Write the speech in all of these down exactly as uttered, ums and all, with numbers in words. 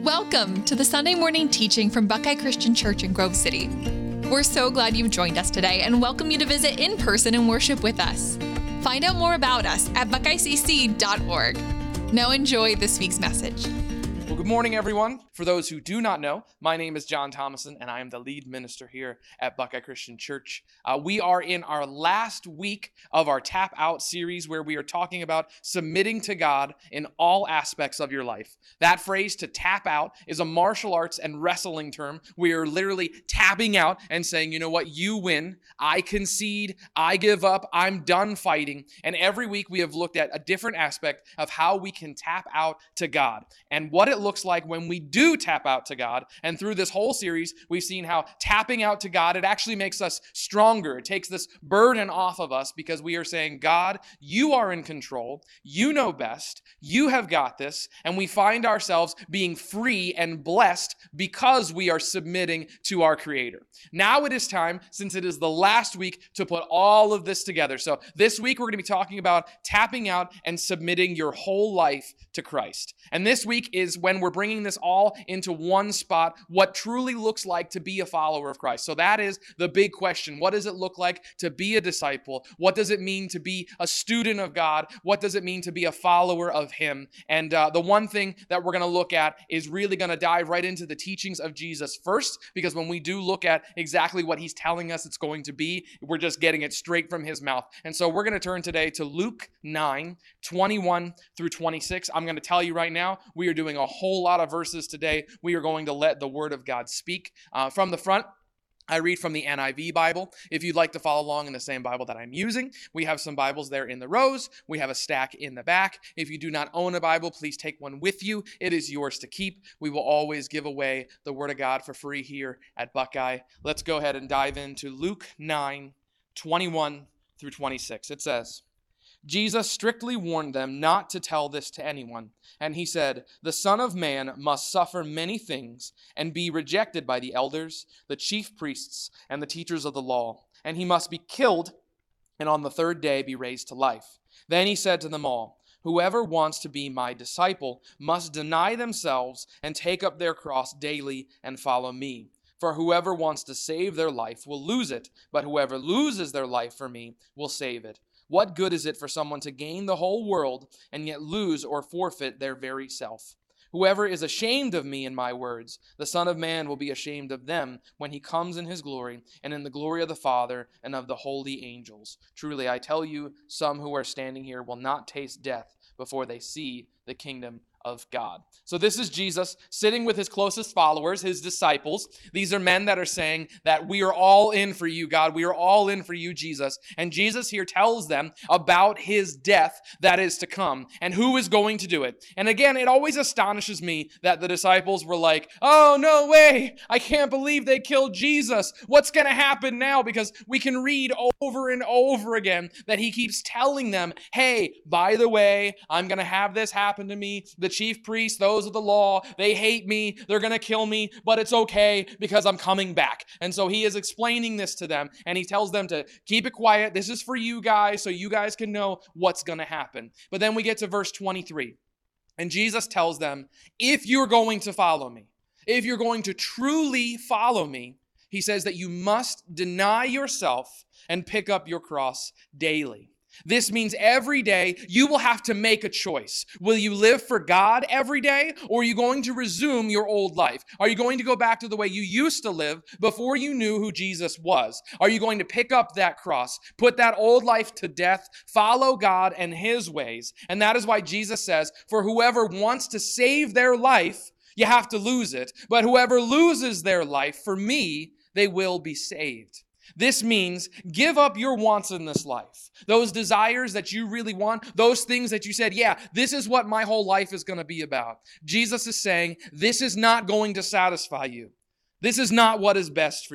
Welcome to the Sunday morning teaching from Buckeye Christian Church in Grove City. We're so glad you've joined us today and welcome you to visit in person and worship with us. Find out more about us at buckeye c c dot org. Now enjoy this week's message. Well, good morning, everyone. For those who do not know, my name is John Thomason, and I am the lead minister here at Buckeye Christian Church. Uh, we are in our last week of our Tap Out series, where we are talking about submitting to God in all aspects of your life. That phrase, to tap out, is a martial arts and wrestling term. We are literally tapping out and saying, you know what, you win, I concede, I give up, I'm done fighting. And every week we have looked at a different aspect of how we can tap out to God and what it looks like when we do tap out to God. And through this whole series, we've seen how tapping out to God, it actually makes us stronger. It takes this burden off of us because we are saying, God, you are in control. You know best. You have got this. And we find ourselves being free and blessed because we are submitting to our Creator. Now it is time, since it is the last week, to put all of this together. So this week, we're going to be talking about tapping out and submitting your whole life to Christ. And this week is when we're bringing this all into one spot, what truly looks like to be a follower of Christ. So that is the big question. What does it look like to be a disciple? What does it mean to be a student of God? What does it mean to be a follower of Him? And uh, the one thing that we're going to look at is really going to dive right into the teachings of Jesus first, because when we do look at exactly what He's telling us it's going to be, we're just getting it straight from His mouth. And so we're going to turn today to Luke nine, twenty-one through twenty-six. I'm going to tell you right now, we are doing a whole lot of verses today. We are going to let the Word of God speak. Uh, from the front, I read from the N I V Bible. If you'd like to follow along in the same Bible that I'm using, we have some Bibles there in the rows. We have a stack in the back. If you do not own a Bible, please take one with you. It is yours to keep. We will always give away the Word of God for free here at Buckeye. Let's go ahead and dive into Luke nine, twenty-one through twenty-six. It says, Jesus strictly warned them not to tell this to anyone. And he said, the Son of Man must suffer many things and be rejected by the elders, the chief priests, and the teachers of the law. And he must be killed and on the third day be raised to life. Then he said to them all, whoever wants to be my disciple must deny themselves and take up their cross daily and follow me. For whoever wants to save their life will lose it, but whoever loses their life for me will save it. What good is it for someone to gain the whole world and yet lose or forfeit their very self? Whoever is ashamed of me and my words, the Son of Man will be ashamed of them when he comes in his glory and in the glory of the Father and of the holy angels. Truly, I tell you, some who are standing here will not taste death before they see the kingdom of God. So this is Jesus sitting with his closest followers, his disciples. These are men that are saying that we are all in for you, God. We are all in for you, Jesus. And Jesus here tells them about his death that is to come and who is going to do it. And again, it always astonishes me that the disciples were like, oh, no way. I can't believe they killed Jesus. What's going to happen now? Because we can read over and over again that he keeps telling them, hey, by the way, I'm going to have this happen to me. The chief priests, those of the law, they hate me, they're going to kill me, but it's okay because I'm coming back. And so he is explaining this to them, and he tells them to keep it quiet. This is for you guys, so you guys can know what's going to happen. But then we get to verse twenty-three, and Jesus tells them, if you're going to follow me, if you're going to truly follow me, he says that you must deny yourself and pick up your cross daily. This means every day you will have to make a choice. Will you live for God every day, or are you going to resume your old life? Are you going to go back to the way you used to live before you knew who Jesus was? Are you going to pick up that cross, put that old life to death, follow God and his ways? And that is why Jesus says, for whoever wants to save their life, you have to lose it. But whoever loses their life for me, they will be saved. This means give up your wants in this life. Those desires that you really want, those things that you said, yeah, this is what my whole life is going to be about. Jesus is saying, this is not going to satisfy you. This is not what is best for you.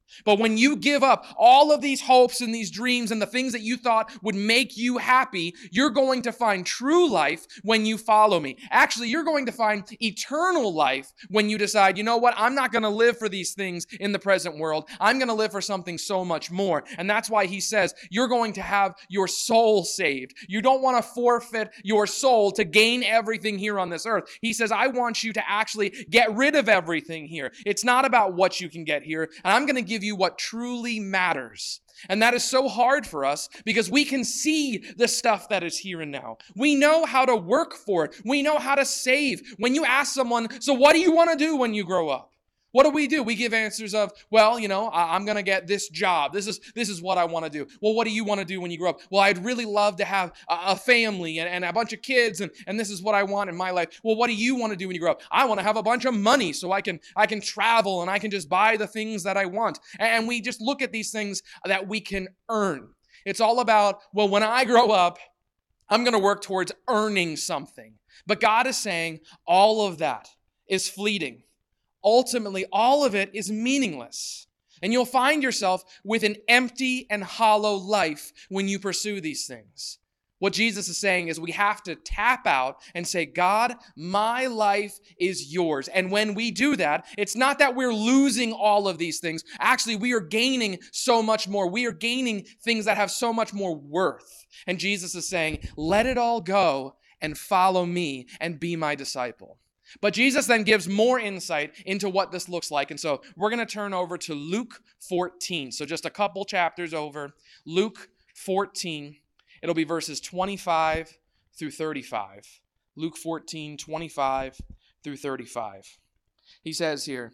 But when you give up all of these hopes and these dreams and the things that you thought would make you happy, you're going to find true life when you follow me. Actually, you're going to find eternal life when you decide, you know what, I'm not going to live for these things in the present world. I'm going to live for something so much more. And that's why he says you're going to have your soul saved. You don't want to forfeit your soul to gain everything here on this earth. He says, I want you to actually get rid of everything here. It's not about what you can get here. And I'm going to give you what truly matters. And that is so hard for us because we can see the stuff that is here and now. We know how to work for it. We know how to save. When you ask someone, so what do you want to do when you grow up? What do we do? We give answers of, well, you know, I'm going to get this job. This is this is what I want to do. Well, what do you want to do when you grow up? Well, I'd really love to have a, a family and, and a bunch of kids, and, and this is what I want in my life. Well, what do you want to do when you grow up? I want to have a bunch of money so I can I can travel and I can just buy the things that I want. And we just look at these things that we can earn. It's all about, well, when I grow up, I'm going to work towards earning something. But God is saying all of that is fleeting. Ultimately, all of it is meaningless. And you'll find yourself with an empty and hollow life when you pursue these things. What Jesus is saying is we have to tap out and say, God, my life is yours. And when we do that, it's not that we're losing all of these things. Actually, we are gaining so much more. We are gaining things that have so much more worth. And Jesus is saying, let it all go and follow me and be my disciple. But Jesus then gives more insight into what this looks like. And so we're going to turn over to Luke fourteen. So just a couple chapters over. Luke fourteen. It'll be verses twenty-five through thirty-five. Luke fourteen, twenty-five through thirty-five. He says here,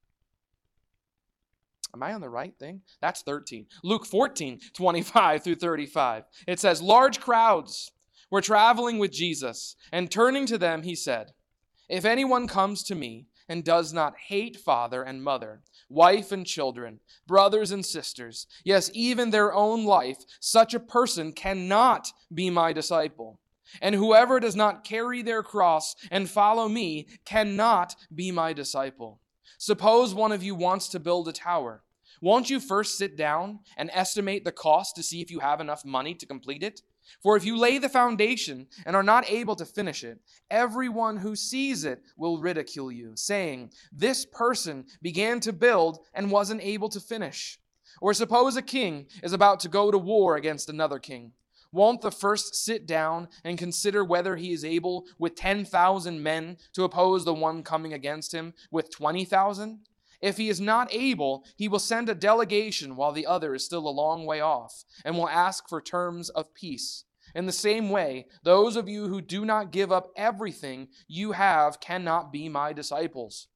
am I on the right thing? That's thirteen. Luke fourteen, twenty-five through thirty-five. It says, large crowds were traveling with Jesus, and turning to them, he said, if anyone comes to me and does not hate father and mother, wife and children, brothers and sisters, yes, even their own life, such a person cannot be my disciple. And whoever does not carry their cross and follow me cannot be my disciple. Suppose one of you wants to build a tower. Won't you first sit down and estimate the cost to see if you have enough money to complete it? For if you lay the foundation and are not able to finish it, everyone who sees it will ridicule you, saying, this person began to build and wasn't able to finish. Or suppose a king is about to go to war against another king. Won't the first sit down and consider whether he is able with ten thousand men to oppose the one coming against him with twenty thousand? If he is not able, he will send a delegation while the other is still a long way off, and will ask for terms of peace. In the same way, those of you who do not give up everything you have cannot be my disciples.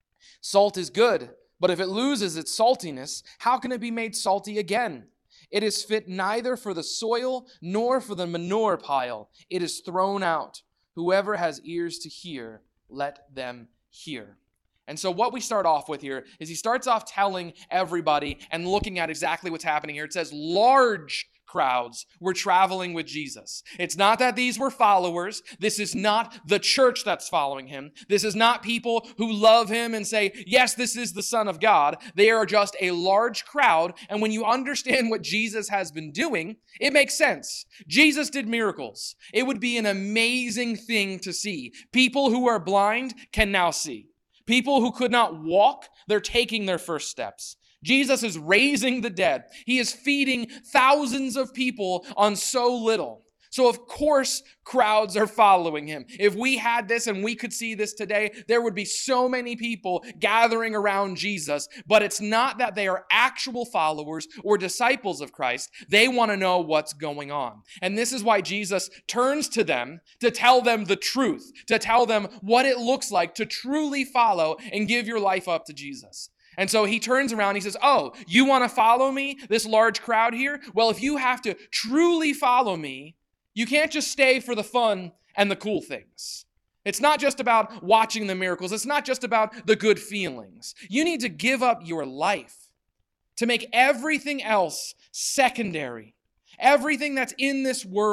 Salt is good, but if it loses its saltiness, how can it be made salty again? It is fit neither for the soil nor for the manure pile. It is thrown out. Whoever has ears to hear, let them hear. And so what we start off with here is he starts off telling everybody and looking at exactly what's happening here. It says large crowds were traveling with Jesus. It's not that these were followers. This is not the church that's following him. This is not people who love him and say, yes, this is the Son of God. They are just a large crowd. And when you understand what Jesus has been doing, it makes sense. Jesus did miracles. It would be an amazing thing to see. People who are blind can now see. People who could not walk, they're taking their first steps. Jesus is raising the dead. He is feeding thousands of people on so little. So of course, crowds are following him. If we had this and we could see this today, there would be so many people gathering around Jesus. But it's not that they are actual followers or disciples of Christ. They want to know what's going on. And this is why Jesus turns to them to tell them the truth, to tell them what it looks like to truly follow and give your life up to Jesus. And so he turns around, he says, oh, you want to follow me, this large crowd here? Well, if you have to truly follow me, you can't just stay for the fun and the cool things. It's not just about watching the miracles. It's not just about the good feelings. You need to give up your life to make everything else secondary. Everything that's in this world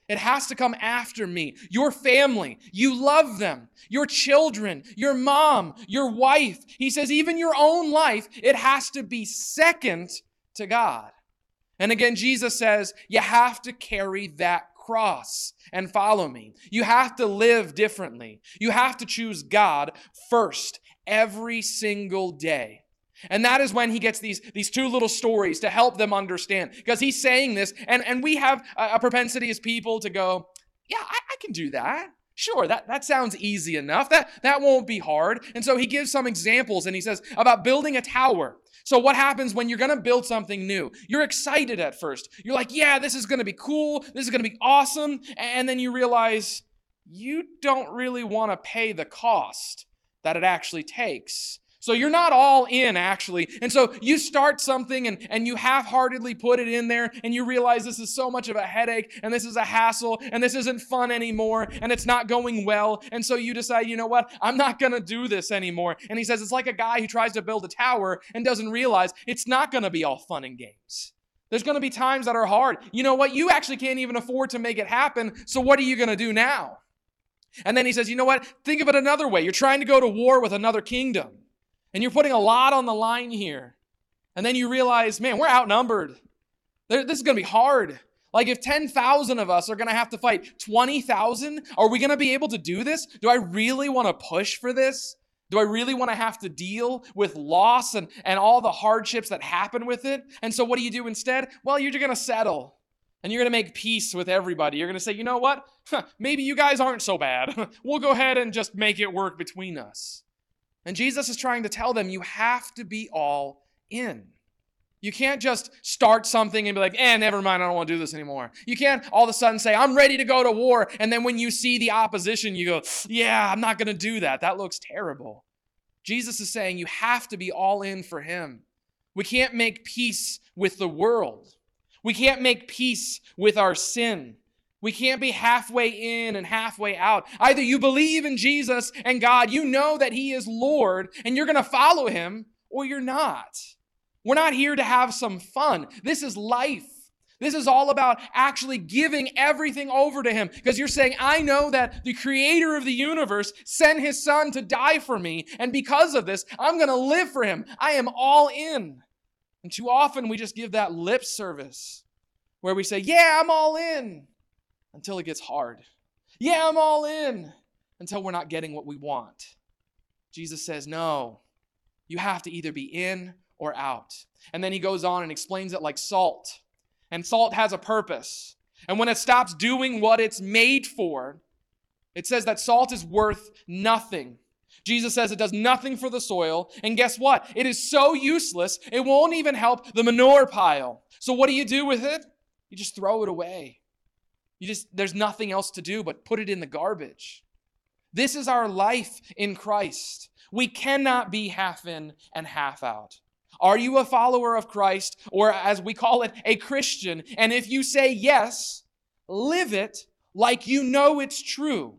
It has to come after me. Your family, you love them. Your children, your mom, your wife. He says even your own life, it has to be second to God. And again, Jesus says you have to carry that cross and follow me. You have to live differently. You have to choose God first every single day. And that is when he gets these, these two little stories to help them understand. Because he's saying this, and, and we have a, a propensity as people to go, yeah, I, I can do that. Sure, that, that sounds easy enough. That, that won't be hard. And so he gives some examples, and he says about building a tower. So what happens when you're going to build something new? You're excited at first. You're like, yeah, this is going to be cool. This is going to be awesome. And then you realize you don't really want to pay the cost that it actually takes. So you're not all in, actually. And so you start something and, and you half-heartedly put it in there and you realize this is so much of a headache and this is a hassle and this isn't fun anymore and it's not going well. And so you decide, you know what? I'm not going to do this anymore. And he says it's like a guy who tries to build a tower and doesn't realize it's not going to be all fun and games. There's going to be times that are hard. You know what? You actually can't even afford to make it happen. So what are you going to do now? And then he says, you know what? Think of it another way. You're trying to go to war with another kingdom. And you're putting a lot on the line here. And then you realize, man, we're outnumbered. This is going to be hard. Like if ten thousand of us are going to have to fight twenty thousand, are we going to be able to do this? Do I really want to push for this? Do I really want to have to deal with loss and, and all the hardships that happen with it? And so what do you do instead? Well, you're going to settle. And you're going to make peace with everybody. You're going to say, you know what? Huh, maybe you guys aren't so bad. We'll go ahead and just make it work between us. And Jesus is trying to tell them you have to be all in. You can't just start something and be like, eh, never mind, I don't want to do this anymore. You can't all of a sudden say, I'm ready to go to war. And then when you see the opposition, you go, yeah, I'm not going to do that. That looks terrible. Jesus is saying you have to be all in for him. We can't make peace with the world. We can't make peace with our sin. We can't be halfway in and halfway out. Either you believe in Jesus and God, you know that he is Lord, and you're going to follow him, or you're not. We're not here to have some fun. This is life. This is all about actually giving everything over to him. Because you're saying, I know that the creator of the universe sent his son to die for me, and because of this, I'm going to live for him. I am all in. And too often we just give that lip service where we say, yeah, I'm all in. Until it gets hard. Yeah, I'm all in. Until we're not getting what we want. Jesus says, no, you have to either be in or out. And then he goes on and explains it like salt. And salt has a purpose. And when it stops doing what it's made for, it says that salt is worth nothing. Jesus says it does nothing for the soil. And guess what? It is so useless, it won't even help the manure pile. So what do you do with it? You just throw it away. You just, there's nothing else to do but put it in the garbage. This is our life in Christ. We cannot be half in and half out. Are you a follower of Christ, or as we call it, a Christian? And if you say yes, live it like you know it's true.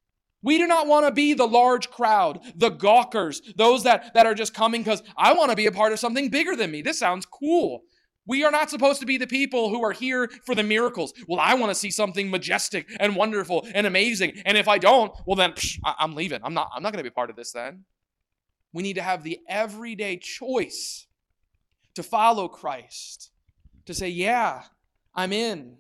We do not want to be the large crowd, the gawkers, those that, that are just coming because I want to be a part of something bigger than me. This sounds cool. We are not supposed to be the people who are here for the miracles. Well, I want to see something majestic and wonderful and amazing. And if I don't, well then psh, I, I'm leaving. I'm not, I'm not going to be a part of this then. We need to have the everyday choice to follow Christ. To say, yeah, I'm in.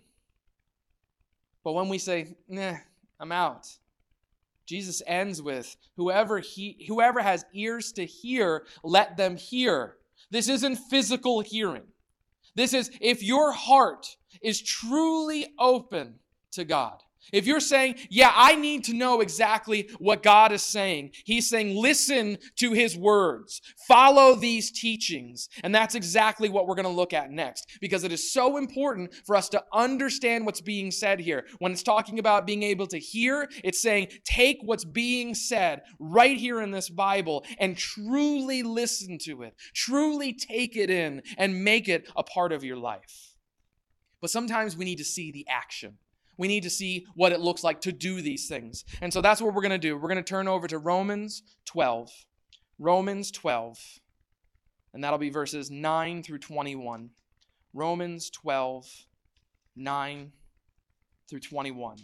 But when we say, nah, I'm out. Jesus ends with, whoever he, whoever has ears to hear, let them hear. This isn't physical hearing. This is if your heart is truly open to God. If you're saying, yeah, I need to know exactly what God is saying. He's saying, listen to his words. Follow these teachings. And that's exactly what we're going to look at next. Because it is so important for us to understand what's being said here. When it's talking about being able to hear, it's saying, take what's being said right here in this Bible and truly listen to it. Truly take it in and make it a part of your life. But sometimes we need to see the action. We need to see what it looks like to do these things. And so that's what we're going to do. We're going to turn over to Romans twelve. Romans twelve. And that'll be verses nine through twenty-one. Romans twelve, nine through twenty-one.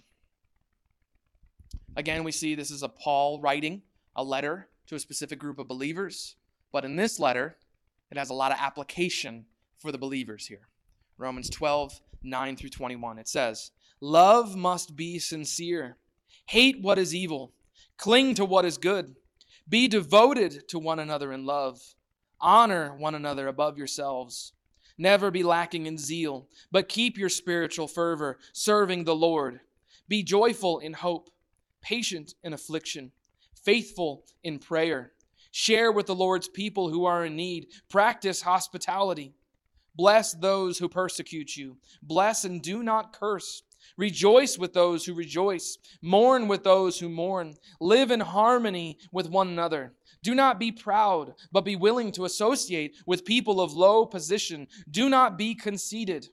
Again, we see this is a Paul writing a letter to a specific group of believers, but in this letter, it has a lot of application for the believers here. Romans twelve, nine through twenty-one. It says, "Love must be sincere. Hate what is evil. Cling to what is good. Be devoted to one another in love. Honor one another above yourselves. Never be lacking in zeal, but keep your spiritual fervor, serving the Lord. Be joyful in hope, patient in affliction, faithful in prayer. Share with the Lord's people who are in need. Practice hospitality. Bless those who persecute you. Bless and do not curse. Rejoice with those who rejoice. Mourn with those who mourn. Live in harmony with one another. Do not be proud, but be willing to associate with people of low position. Do not be conceited.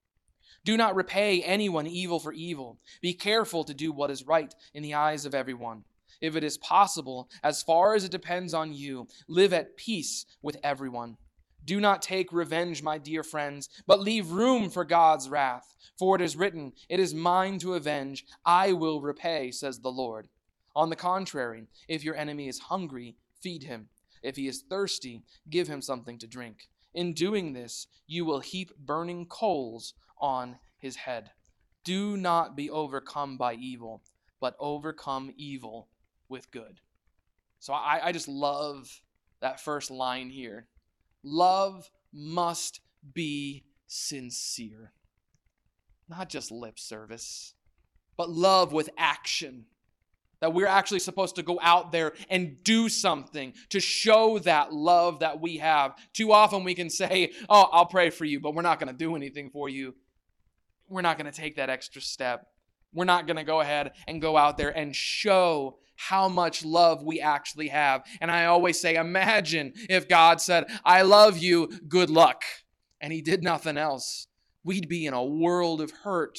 Do not repay anyone evil for evil. Be careful to do what is right in the eyes of everyone. If it is possible, as far as it depends on you, live at peace with everyone. Do not take revenge, my dear friends, but leave room for God's wrath. For it is written, 'It is mine to avenge. I will repay,' says the Lord. On the contrary, if your enemy is hungry, feed him. If he is thirsty, give him something to drink. In doing this, you will heap burning coals on his head. Do not be overcome by evil, but overcome evil with good." So I, I just love that first line here. Love must be sincere. Not just lip service, but love with action. That we're actually supposed to go out there and do something to show that love that we have. Too often we can say, "Oh, I'll pray for you," but we're not going to do anything for you. We're not going to take that extra step. We're not going to go ahead and go out there and show how much love we actually have. And I always say, imagine if God said, "I love you, good luck," and he did nothing else. We'd be in a world of hurt.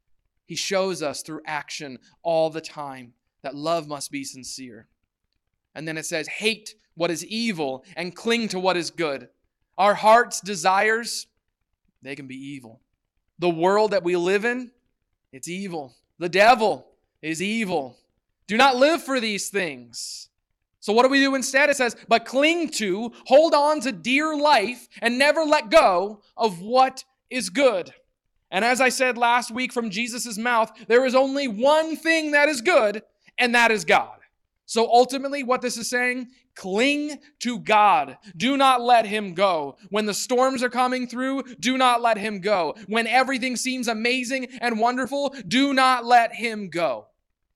He shows us through action all the time that love must be sincere. And then it says, hate what is evil and cling to what is good. Our heart's desires, they can be evil. The world that we live in, it's evil. The devil is evil. Do not live for these things. So what do we do instead? It says, but cling to, hold on to dear life, and never let go of what is good. And as I said last week from Jesus' mouth, there is only one thing that is good, and that is God. So ultimately what this is saying, cling to God. Do not let him go. When the storms are coming through, do not let him go. When everything seems amazing and wonderful, do not let him go.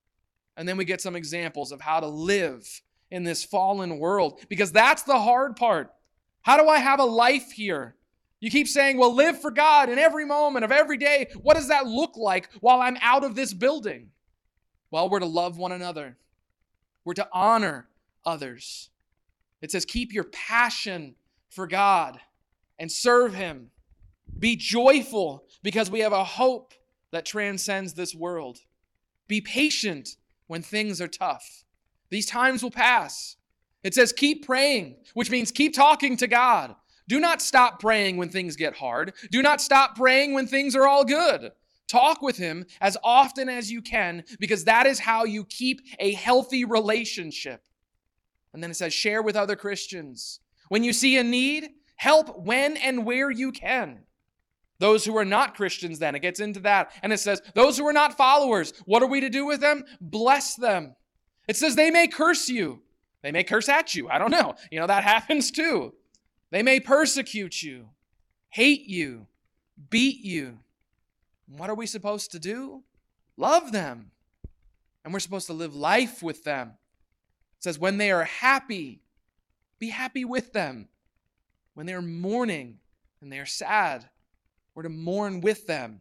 And then we get some examples of how to live in this fallen world, because that's the hard part. How do I have a life here? You keep saying, well, live for God in every moment of every day. What does that look like while I'm out of this building? Well, we're to love one another. We're to honor others. It says, keep your passion for God and serve him. Be joyful because we have a hope that transcends this world. Be patient when things are tough. These times will pass. It says, keep praying, which means keep talking to God. Do not stop praying when things get hard. Do not stop praying when things are all good. Talk with him as often as you can, because that is how you keep a healthy relationship. And then it says, share with other Christians. When you see a need, help when and where you can. Those who are not Christians, then, it gets into that. And it says, those who are not followers, what are we to do with them? Bless them. It says they may curse you. They may curse at you. I don't know. You know, that happens too. They may persecute you, hate you, beat you. What are we supposed to do? Love them. And we're supposed to live life with them. It says when they are happy, be happy with them. When they're mourning and they're sad, we're to mourn with them.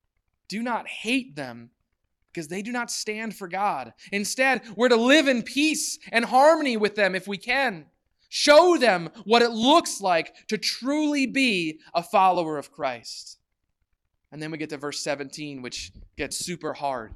Do not hate them because they do not stand for God. Instead, we're to live in peace and harmony with them if we can. Show them what it looks like to truly be a follower of Christ. And then we get to verse seventeen, which gets super hard.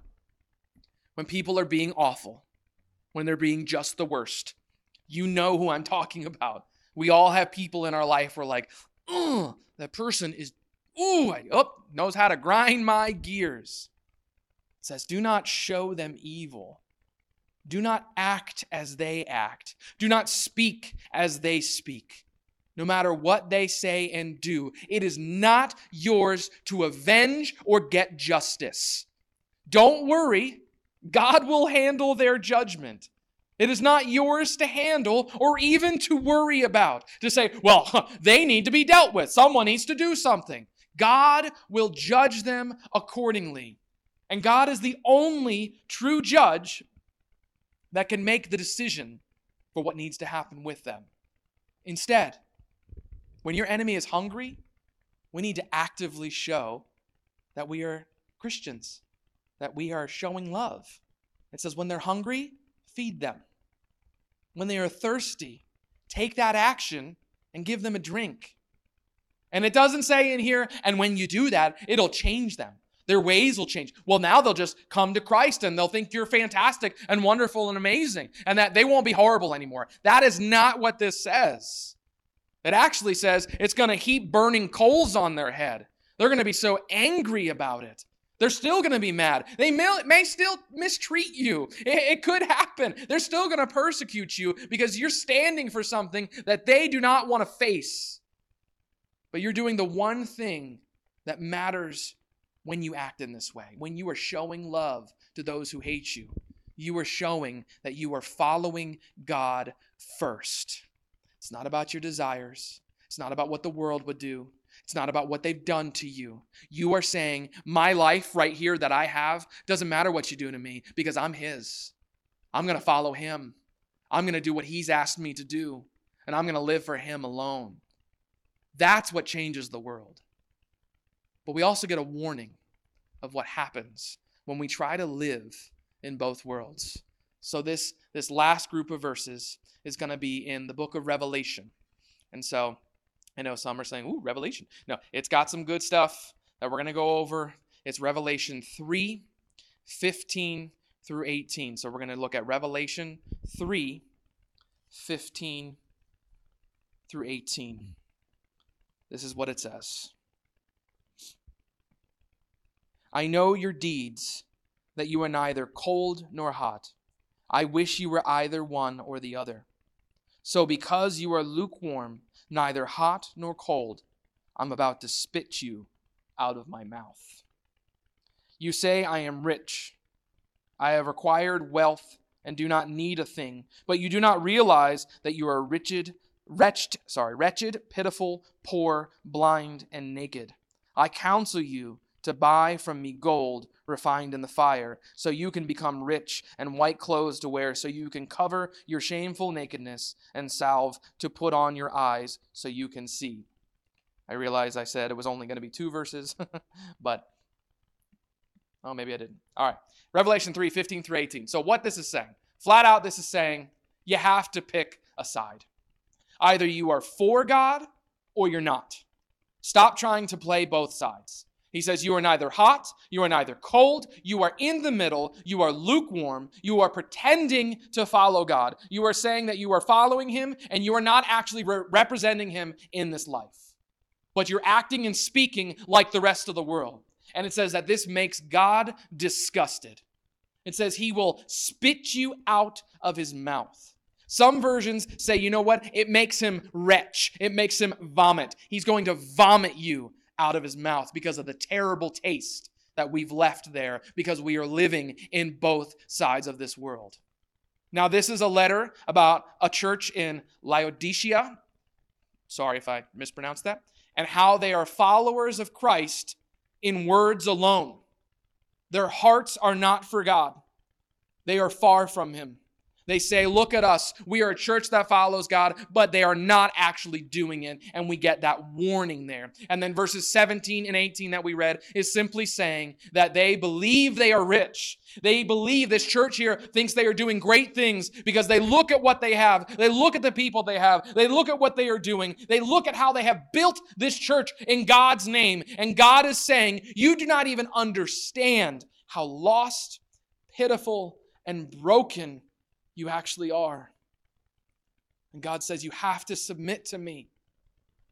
When people are being awful, when they're being just the worst, you know who I'm talking about. We all have people in our life who are like, oh, that person is, ooh, oh, knows how to grind my gears. It says, do not show them evil. Do not act as they act. Do not speak as they speak. No matter what they say and do, it is not yours to avenge or get justice. Don't worry, God will handle their judgment. It is not yours to handle or even to worry about. To say, well, they need to be dealt with. Someone needs to do something. God will judge them accordingly. And God is the only true judge that can make the decision for what needs to happen with them. Instead, when your enemy is hungry, we need to actively show that we are Christians, that we are showing love. It says when they're hungry, feed them. When they are thirsty, take that action and give them a drink. And it doesn't say in here, and when you do that, it'll change them. Their ways will change. Well, now they'll just come to Christ and they'll think you're fantastic and wonderful and amazing and that they won't be horrible anymore. That is not what this says. It actually says it's going to heap burning coals on their head. They're going to be so angry about it. They're still going to be mad. They may, may still mistreat you. It, it could happen. They're still going to persecute you because you're standing for something that they do not want to face. But you're doing the one thing that matters when you act in this way. When you are showing love to those who hate you, you are showing that you are following God first. It's not about your desires. It's not about what the world would do. It's not about what they've done to you. You are saying, my life right here that I have doesn't matter what you do to me because I'm His. I'm going to follow Him. I'm going to do what He's asked me to do, and I'm going to live for Him alone. That's what changes the world. But we also get a warning of what happens when we try to live in both worlds. So this, this last group of verses is going to be in the book of Revelation. And so I know some are saying, ooh, Revelation. No, it's got some good stuff that we're going to go over. It's Revelation three, fifteen through eighteen. So we're going to look at Revelation three, fifteen through eighteen. This is what it says. I know your deeds, that you are neither cold nor hot. I wish you were either one or the other. So because you are lukewarm, neither hot nor cold, I'm about to spit you out of my mouth. You say, I am rich. I have acquired wealth and do not need a thing, but you do not realize that you are wretched, wretched, sorry, wretched, pitiful, poor, blind, and naked. I counsel you to buy from me gold refined in the fire, so you can become rich, and white clothes to wear, so you can cover your shameful nakedness, and salve to put on your eyes, so you can see. I realize I said it was only going to be two verses, but, oh, maybe I didn't. All right, Revelation three, fifteen through eighteen. So what this is saying, flat out this is saying, you have to pick a side. Either you are for God, or you're not. Stop trying to play both sides. He says you are neither hot, you are neither cold, you are in the middle, you are lukewarm, you are pretending to follow God. You are saying that you are following Him and you are not actually re- representing Him in this life. But you're acting and speaking like the rest of the world. And it says that this makes God disgusted. It says He will spit you out of His mouth. Some versions say, you know what? It makes Him retch. It makes Him vomit. He's going to vomit you out of His mouth because of the terrible taste that we've left there because we are living in both sides of this world. Now, this is a letter about a church in Laodicea. Sorry if I mispronounced that. And how they are followers of Christ in words alone. Their hearts are not for God. They are far from Him. They say, look at us. We are a church that follows God, but they are not actually doing it. And we get that warning there. And then verses seventeen and eighteen that we read is simply saying that they believe they are rich. They believe this church here thinks they are doing great things because they look at what they have. They look at the people they have. They look at what they are doing. They look at how they have built this church in God's name. And God is saying, you do not even understand how lost, pitiful, and broken you actually are. And God says, you have to submit to me.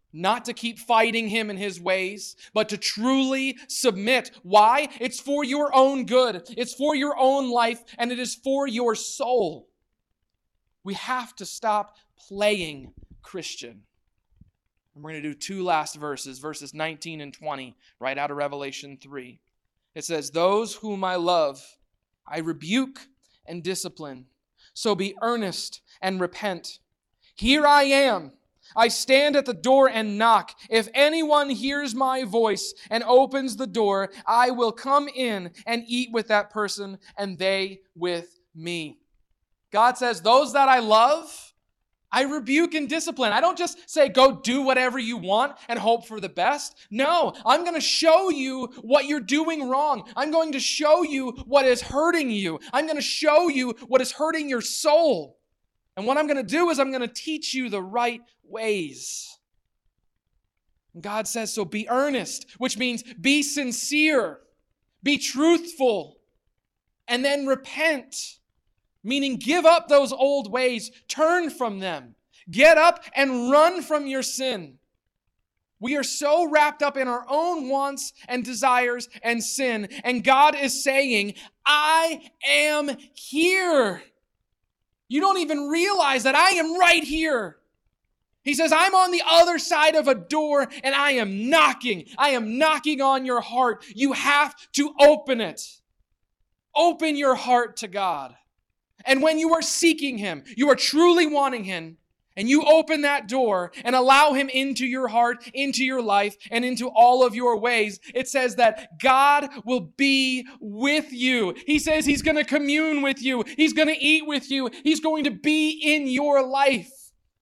not to keep fighting him in his ways, but to truly submit. Why? It's for your own good. It's for your own life, and it is for your soul. We have to stop playing Christian. And we're going to do two last verses, verses nineteen and twenty, right out of Revelation three. It says, "Those whom I love, I rebuke and discipline. So be earnest and repent. Here I am. I stand at the door and knock. If anyone hears my voice and opens the door, I will come in and eat with that person and they with me." God says, those that I love, I rebuke and discipline. I don't just say, go do whatever you want and hope for the best. No, I'm going to show you what you're doing wrong. I'm going to show you what is hurting you. I'm going to show you what is hurting your soul. And what I'm going to do is I'm going to teach you the right ways. And God says, so be earnest, which means be sincere, be truthful, and then repent. Meaning give up those old ways, turn from them, get up and run from your sin. We are so wrapped up in our own wants and desires and sin, and God is saying, I am here. You don't even realize that I am right here. He says, I'm on the other side of a door and I am knocking. I am knocking on your heart. You have to open it. Open your heart to God. And when you are seeking him, you are truly wanting him, and you open that door and allow him into your heart, into your life, and into all of your ways, it says that God will be with you. He says he's going to commune with you. He's going to eat with you. He's going to be in your life.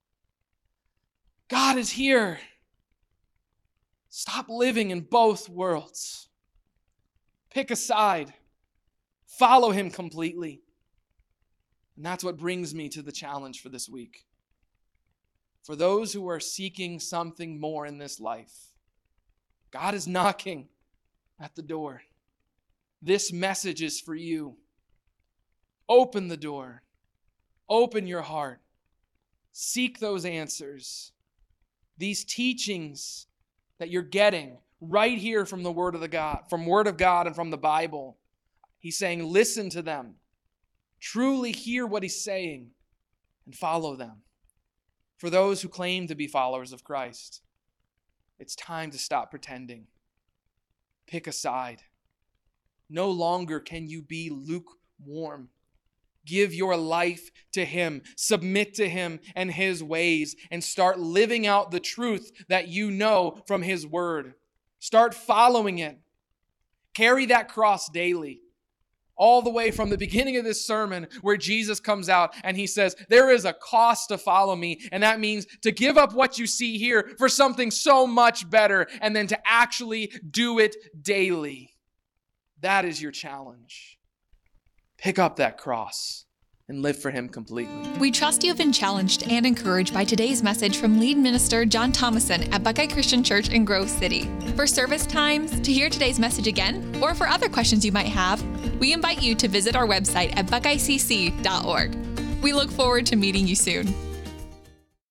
God is here. Stop living in both worlds. Pick a side. Follow him completely. And that's what brings me to the challenge for this week. For those who are seeking something more in this life, God is knocking at the door. This message is for you. Open the door. Open your heart. Seek those answers. These teachings that you're getting right here from the Word of the God, from Word of God and from the Bible. He's saying, listen to them. Truly hear what he's saying and follow them. For those who claim to be followers of Christ, it's time to stop pretending. Pick a side. No longer can you be lukewarm. Give your life to him. Submit to him and his ways and start living out the truth that you know from his word. Start following it. Carry that cross daily. All the way from the beginning of this sermon where Jesus comes out and he says, there is a cost to follow me. And that means to give up what you see here for something so much better and then to actually do it daily. That is your challenge. Pick up that cross and live for him completely. We trust you have been challenged and encouraged by today's message from lead minister John Thomason at Buckeye Christian Church in Grove City. For service times, to hear today's message again, or for other questions you might have, we invite you to visit our website at buckeye c c dot org. We look forward to meeting you soon.